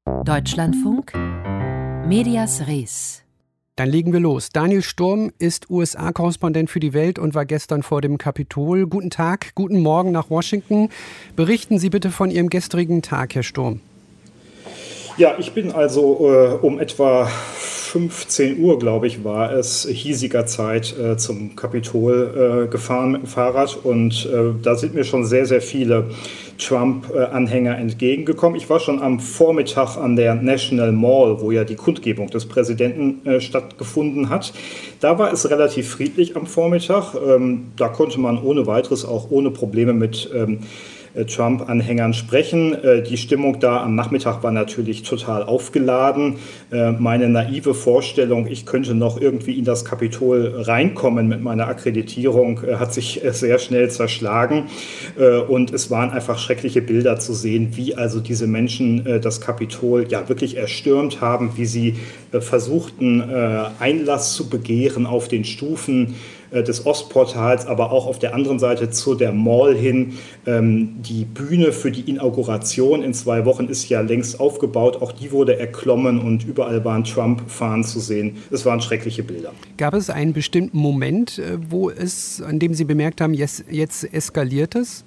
Deutschlandfunk Medias Res. Dann legen wir los. Daniel Sturm ist USA-Korrespondent für die Welt und war gestern vor dem Kapitol. Guten Tag, guten Morgen nach Washington. Berichten Sie bitte von Ihrem gestrigen Tag, Herr Sturm. Ja, ich bin also um etwa 15 Uhr, glaube ich, war es, hiesiger Zeit zum Kapitol gefahren mit dem Fahrrad. Und da sind mir schon sehr, sehr viele Trump-Anhänger entgegengekommen. Ich war schon am Vormittag an der National Mall, wo ja die Kundgebung des Präsidenten stattgefunden hat. Da war es relativ friedlich am Vormittag. Da konnte man ohne weiteres auch ohne Probleme mit Trump-Anhängern sprechen. Die Stimmung da am Nachmittag war natürlich total aufgeladen. Meine naive Vorstellung, ich könnte noch irgendwie in das Kapitol reinkommen mit meiner Akkreditierung, hat sich sehr schnell zerschlagen. Und es waren einfach schreckliche Bilder zu sehen, wie also diese Menschen das Kapitol ja wirklich erstürmt haben, wie sie versuchten, Einlass zu begehren auf den Stufen des Ostportals, aber auch auf der anderen Seite zu der Mall hin. Die Bühne für die Inauguration in 2 Wochen ist ja längst aufgebaut. Auch die wurde erklommen und überall waren Trump-Fahnen zu sehen. Es waren schreckliche Bilder. Gab es einen bestimmten Moment, an dem Sie bemerkt haben, jetzt eskaliert es?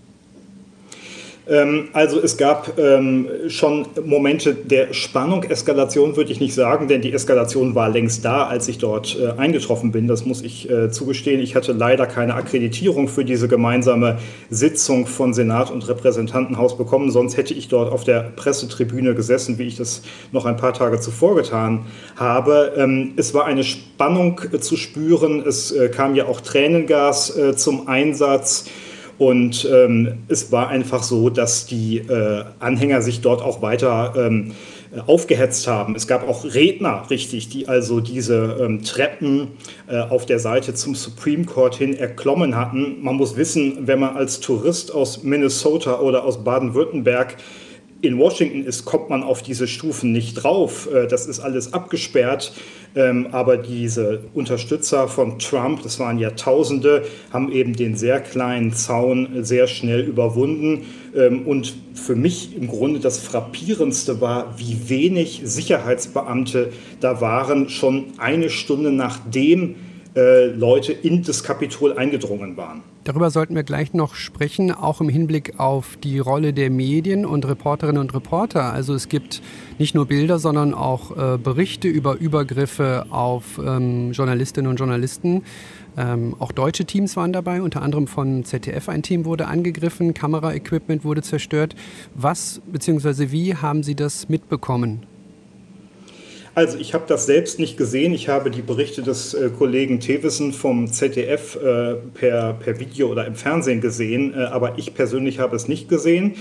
Also es gab schon Momente der Spannung. Eskalation würde ich nicht sagen, denn die Eskalation war längst da, als ich dort eingetroffen bin. Das muss ich zugestehen. Ich hatte leider keine Akkreditierung für diese gemeinsame Sitzung von Senat und Repräsentantenhaus bekommen. Sonst hätte ich dort auf der Pressetribüne gesessen, wie ich das noch ein paar Tage zuvor getan habe. Es war eine Spannung zu spüren. Es kam ja auch Tränengas zum Einsatz. Und es war einfach so, dass die Anhänger sich dort auch weiter aufgehetzt haben. Es gab auch Redner, richtig, die also diese Treppen auf der Seite zum Supreme Court hin erklommen hatten. Man muss wissen, wenn man als Tourist aus Minnesota oder aus Baden-Württemberg in Washington ist, kommt man auf diese Stufen nicht drauf. Das ist alles abgesperrt. Aber diese Unterstützer von Trump, das waren ja Tausende, haben eben den sehr kleinen Zaun sehr schnell überwunden. Und für mich im Grunde das Frappierendste war, wie wenig Sicherheitsbeamte da waren, schon 1 Stunde nachdem Leute in das Kapitol eingedrungen waren. Darüber sollten wir gleich noch sprechen, auch im Hinblick auf die Rolle der Medien und Reporterinnen und Reporter. Also es gibt nicht nur Bilder, sondern auch Berichte über Übergriffe auf Journalistinnen und Journalisten. Auch deutsche Teams waren dabei, unter anderem von ZDF ein Team wurde angegriffen, Kameraequipment wurde zerstört. Was bzw. wie haben Sie das mitbekommen? Also ich habe das selbst nicht gesehen. Ich habe die Berichte des Kollegen Thewissen vom ZDF per Video oder im Fernsehen gesehen, aber ich persönlich habe es nicht gesehen.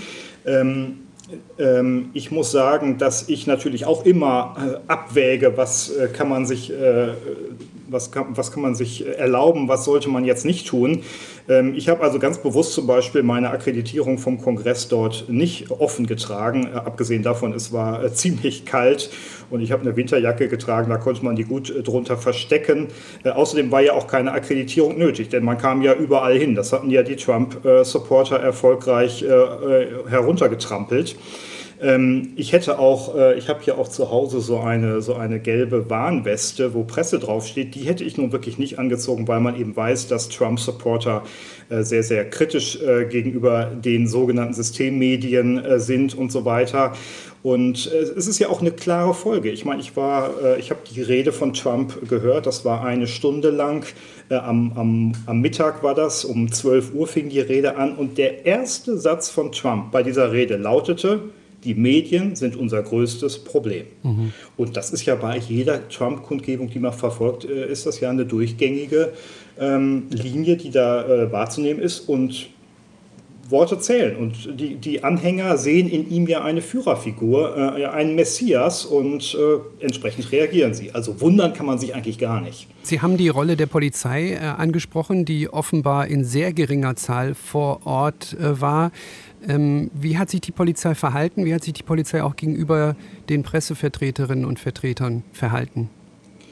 Ich muss sagen, dass ich natürlich auch immer abwäge, was kann man sich erlauben, was sollte man jetzt nicht tun. Ich habe also ganz bewusst zum Beispiel meine Akkreditierung vom Kongress dort nicht offen getragen. Abgesehen davon, es war ziemlich kalt und ich habe eine Winterjacke getragen, da konnte man die gut drunter verstecken. Außerdem war ja auch keine Akkreditierung nötig, denn man kam ja überall hin. Das hatten ja die Trump-Supporter erfolgreich heruntergetrampelt. Ich habe hier auch zu Hause so eine gelbe Warnweste, wo Presse draufsteht. Die hätte ich nun wirklich nicht angezogen, weil man eben weiß, dass Trump-Supporter sehr, sehr kritisch gegenüber den sogenannten Systemmedien sind und so weiter. Und es ist ja auch eine klare Folge. Ich meine, ich habe die Rede von Trump gehört, das war 1 Stunde lang. Am Mittag war das, um 12 Uhr fing die Rede an. Und der erste Satz von Trump bei dieser Rede lautete: Die Medien sind unser größtes Problem. Mhm. Und das ist ja bei jeder Trump-Kundgebung, die man verfolgt, ist das ja eine durchgängige Linie, die da wahrzunehmen ist. Und Worte zählen. Und die Anhänger sehen in ihm ja eine Führerfigur, einen Messias, und entsprechend reagieren sie. Also wundern kann man sich eigentlich gar nicht. Sie haben die Rolle der Polizei angesprochen, die offenbar in sehr geringer Zahl vor Ort war. Wie hat sich die Polizei verhalten? Wie hat sich die Polizei auch gegenüber den Pressevertreterinnen und Vertretern verhalten?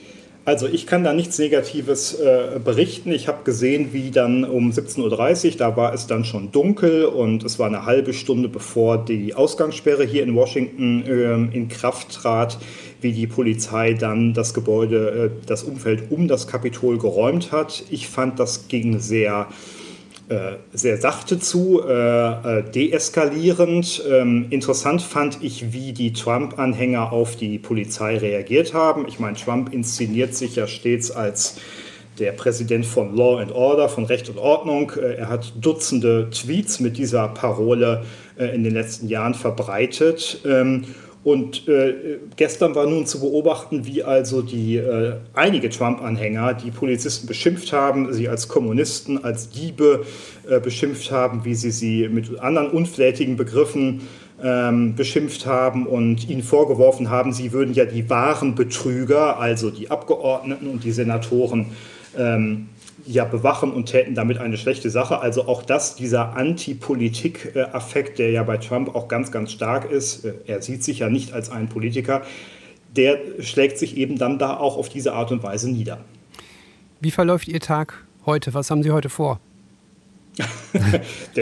Also ich kann da nichts Negatives berichten. Ich habe gesehen, wie dann um 17:30 Uhr, da war es dann schon dunkel und es war eine halbe Stunde bevor die Ausgangssperre hier in Washington in Kraft trat, wie die Polizei dann das Gebäude, das Umfeld um das Kapitol geräumt hat. Ich fand, das ging sehr sachte zu, deeskalierend. Interessant fand ich, wie die Trump-Anhänger auf die Polizei reagiert haben. Ich meine, Trump inszeniert sich ja stets als der Präsident von Law and Order, von Recht und Ordnung. Er hat Dutzende Tweets mit dieser Parole in den letzten Jahren verbreitet. Und gestern war nun zu beobachten, wie also einige Trump-Anhänger die Polizisten beschimpft haben, sie als Kommunisten, als Diebe beschimpft haben, wie sie mit anderen unflätigen Begriffen beschimpft haben und ihnen vorgeworfen haben, sie würden ja die wahren Betrüger, also die Abgeordneten und die Senatoren, bewachen und täten damit eine schlechte Sache. Also auch dieser Antipolitik-Affekt, der ja bei Trump auch ganz, ganz stark ist, er sieht sich ja nicht als einen Politiker, der schlägt sich eben dann da auch auf diese Art und Weise nieder. Wie verläuft Ihr Tag heute? Was haben Sie heute vor? Der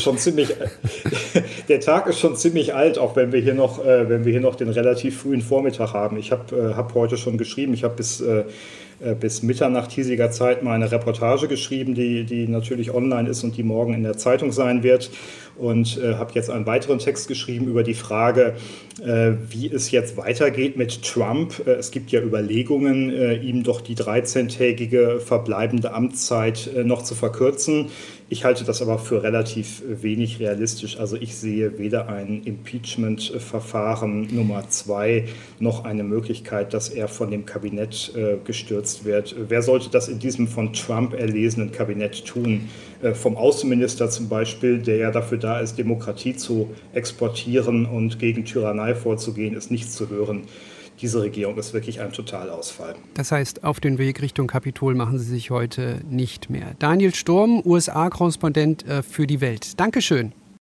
Tag ist schon ziemlich alt, auch wenn wir hier noch den relativ frühen Vormittag haben. Ich habe heute schon geschrieben, ich habe bis Mitternacht hiesiger Zeit mal eine Reportage geschrieben, die natürlich online ist und die morgen in der Zeitung sein wird. Und habe jetzt einen weiteren Text geschrieben über die Frage, wie es jetzt weitergeht mit Trump. Es gibt ja Überlegungen, ihm doch die 13-tägige verbleibende Amtszeit noch zu verkürzen. Ich halte das aber für relativ wenig realistisch. Also ich sehe weder ein Impeachment-Verfahren Nummer 2 noch eine Möglichkeit, dass er von dem Kabinett gestürzt wird. Wer sollte das in diesem von Trump erlesenen Kabinett tun? Vom Außenminister zum Beispiel, der ja dafür da ist, Demokratie zu exportieren und gegen Tyrannei vorzugehen, ist nichts zu hören. Diese Regierung ist wirklich ein Totalausfall. Das heißt, auf den Weg Richtung Kapitol machen Sie sich heute nicht mehr. Daniel Sturm, USA-Korrespondent für die Welt. Dankeschön.